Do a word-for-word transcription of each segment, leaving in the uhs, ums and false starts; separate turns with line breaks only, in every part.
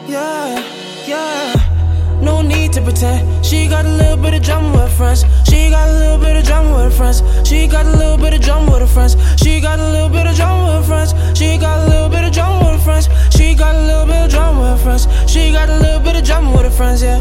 Yeah, yeah. No need to pretend. She got a little bit of drama with her friends. She got a little bit of drama with her friends. She got a little bit of drama with her friends. She got a little bit of drama with her friends. She got a little bit of drama with her friends. She got a little bit of drama with her friends. She got a little bit of drama with her friends, yeah.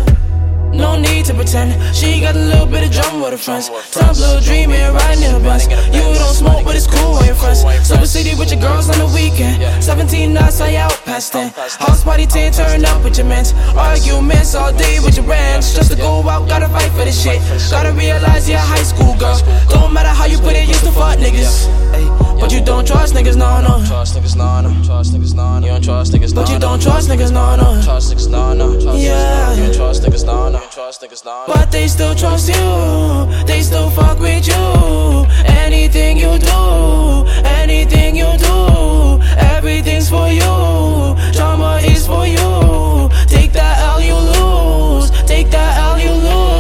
No need to pretend. She got a little bit of drama with her friends. Top little dream and riding in a bus. You don't smoke, but it's cool on your friends. Silver City with your girls on the weekend. seventeen nights, I out past ten. House party ten, turn up with your mans. Arguments all day with your brands. Just to go out, gotta fight for this shit. Gotta realize you're a high school girl. Don't matter how you put it, used to fuck niggas. But you don't trust niggas, no, no.
Trust niggas, no, no. Trust niggas, no, no. You don't trust niggas, no, no.
But you don't trust niggas, no, no.
Trust niggas, no, no.
Yeah.
You don't trust niggas, no, no. Trust niggas, no, no.
But they still trust you. They still fuck with you. Anything you do, anything you do, everything's for you. Drama is for you. Take that L, you lose. Take that L, you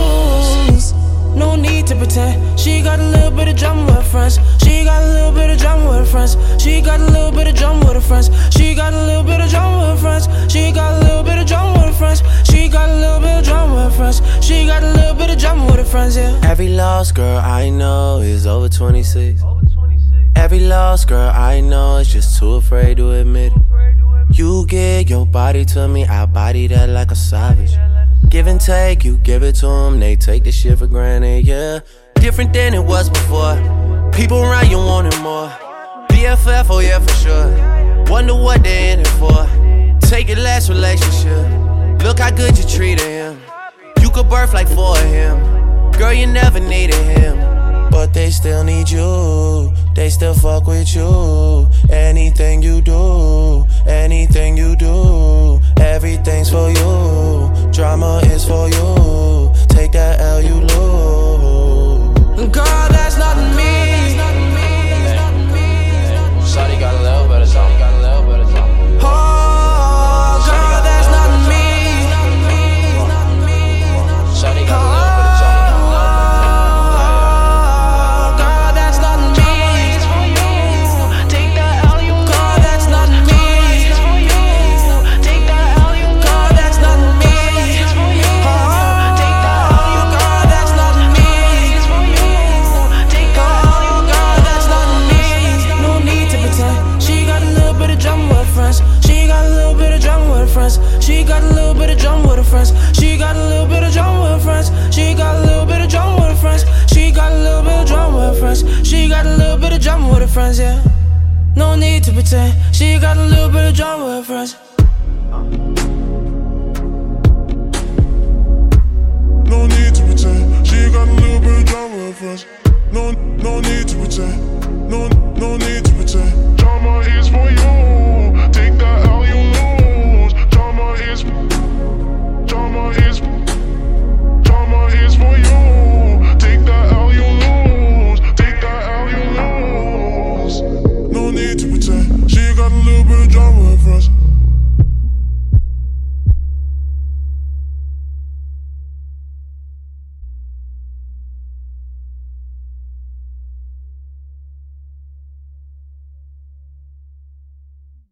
lose. No need to pretend. She got a little bit of drama with her friends. She got a little bit of drama with her friends. She got a little bit of drama with her friends. She got a little bit of drama with her friends. She got a little bit of drama with her friends. She got a little bit of drama with her friends. She got a little bit of drama with her friends, yeah.
Every lost girl I know is over twenty-six. Every lost girl I know is just too afraid to admit it. You give your body to me, I body that like a savage. Give and take, you give it to them, they take the shit for granted, yeah. Different than it was before. People around you wanting more. B F F, oh yeah, for sure. Wonder what they in it for. Take your last relationship. Look how good you treated him. You could birth like four of him. Girl, you never needed him. But they still need you. They still fuck with you. Anything you do, anything you do, everything's for you. Drama is for you. Take that L, you lose.
Girl, that's not me.
Shawty got a little bit of something, got a little bit of something.
Oh, girl, that's not me.
Shawty got a little bit of something.
Oh, girl, that's not me. Take that L, you. Girl, that's not me. Take that L, you. Girl, that's not me. Oh, take that L, you. Girl, that's not me. Take that L, you. Girl, that's not me. No need to pretend. She got a little bit of drama with her friends. She got a little bit of drama with her friends. She got a little bit of drama with her friends. She got a little bit of drama with her friends. She got a little bit of drama with her friends. She got a little bit of drama with her friends. She got a little bit of drama with her friends, yeah. No need to pretend. She got a little bit of drama with her friends.